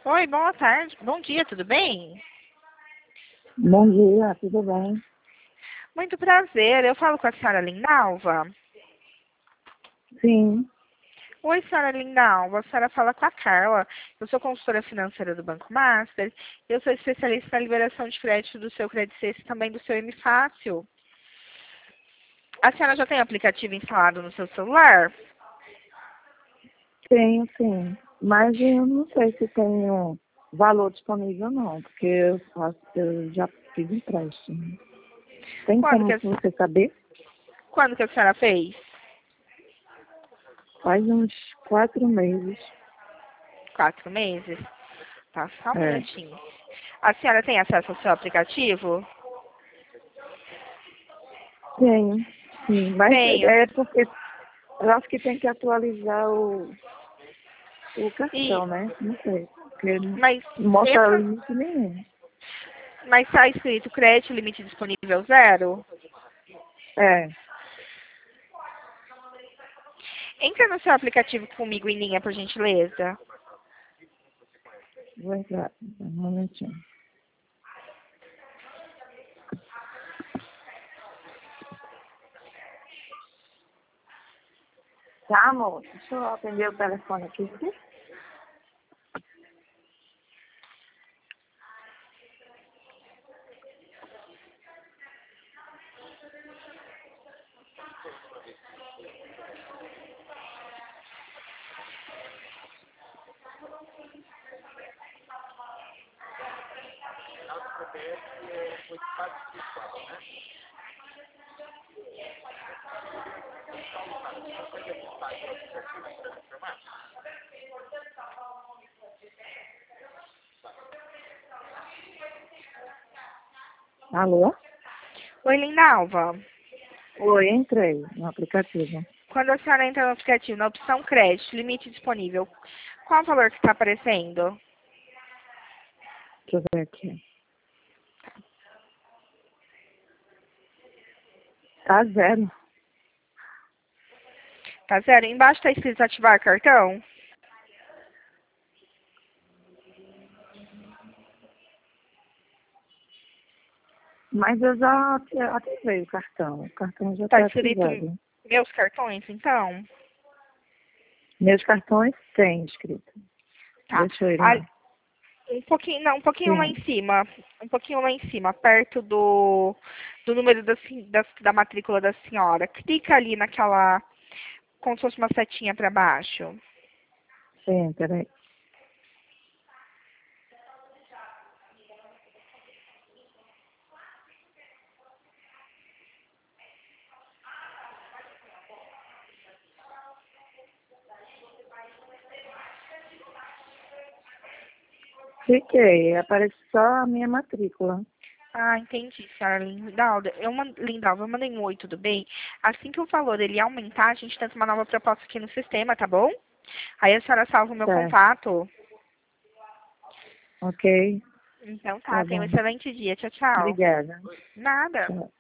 Oi, boa tarde. Bom dia, tudo bem? Bom dia, tudo bem? Muito prazer. Eu falo com a senhora Lindalva. Sim, Oi, senhora Lindalva. A senhora fala com a Carla. Eu sou consultora financeira do Banco Master. Eu sou especialista na liberação de crédito do seu Credit Safe e também do seu M Fácil. A senhora já tem aplicativo instalado no seu celular? tenho sim. Mas eu não sei se tenho valor disponível não, porque eu já fiz empréstimo. Tem Quando que, como você saber? quando que a senhora fez? Faz uns 4 meses. 4 meses? Tá, só um É, minutinho. A senhora tem acesso ao seu aplicativo? tenho, sim. Mas Tenho. é porque eu acho que tem que atualizar o E, cartão, né? Não sei. Porque mas não mostra entra. limite nenhum. Mas está escrito crédito limite disponível zero? É, Entra no seu aplicativo comigo em linha, por gentileza. vou entrar. Um momentinho. Tá, amor? Deixa eu atender o telefone aqui. Alô? Oi, Lindalva. Oi, entrei no aplicativo. Quando a senhora entra no aplicativo, na opção crédito, limite disponível, qual o valor que está aparecendo? Deixa eu ver aqui. Tá zero. Tá zero? Embaixo está escrito ativar cartão? Mas eu já ativei o cartão. O cartão já Está está escrito ativado. meus cartões, então? Meus cartões tem escrito. Tá. Deixa eu ir Ah, lá. um pouquinho, não, um pouquinho lá em Sim. cima. Um pouquinho lá em cima, perto do número da matrícula da senhora. Clica ali naquela, como se fosse uma setinha para baixo. Sim, peraí. Fiquei. Aparece só a minha matrícula. Ah, entendi, senhora Lindalva. Lindalva, eu mandei um oi, tudo bem? Assim que o valor ele aumentar, a gente tenta uma nova proposta aqui no sistema, tá bom? Aí a senhora salva o meu Certo. contato. Ok. Então tá, Tá tenha um bom. excelente dia. Tchau, tchau. Obrigada. Nada. Tchau.